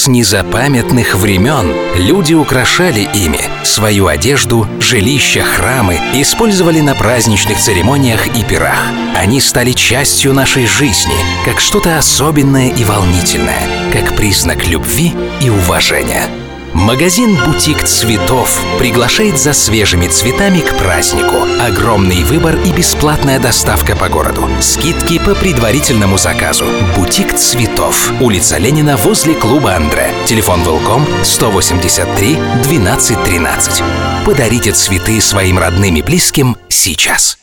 С незапамятных времен люди украшали ими свою одежду, жилища, храмы, использовали на праздничных церемониях и пирах. Они стали частью нашей жизни, как что-то особенное и волнительное, как признак любви и уважения. Магазин «Бутик цветов» приглашает за свежими цветами к празднику. Огромный выбор и бесплатная доставка по городу. Скидки по предварительному заказу. «Бутик цветов». Улица Ленина возле клуба «Андре». Телефон Велком 183 12 13. Подарите цветы своим родным и близким сейчас.